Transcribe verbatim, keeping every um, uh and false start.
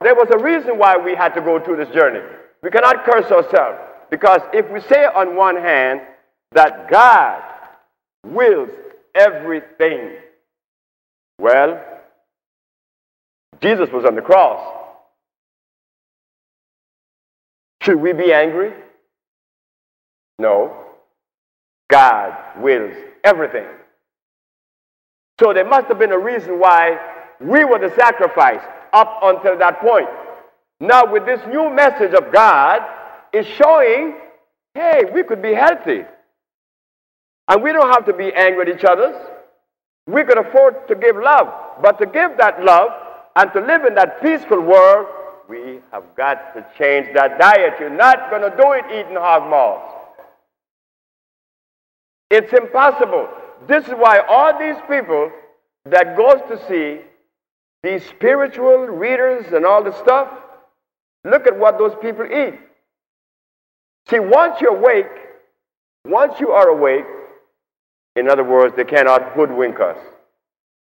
there was a reason why we had to go through this journey. We cannot curse ourselves. Because if we say on one hand that God wills everything, well, Jesus was on the cross. Should we be angry? No. God wills everything. So there must have been a reason why we were the sacrifice up until that point. Now with this new message of God, it's showing, hey, we could be healthy. And we don't have to be angry at each other. We could afford to give love. But to give that love and to live in that peaceful world, we have got to change that diet. You're not going to do it eating hog maws. It's impossible. This is why all these people that goes to see these spiritual readers and all this stuff, look at what those people eat. See, once you're awake, once you are awake, in other words, they cannot hoodwink us.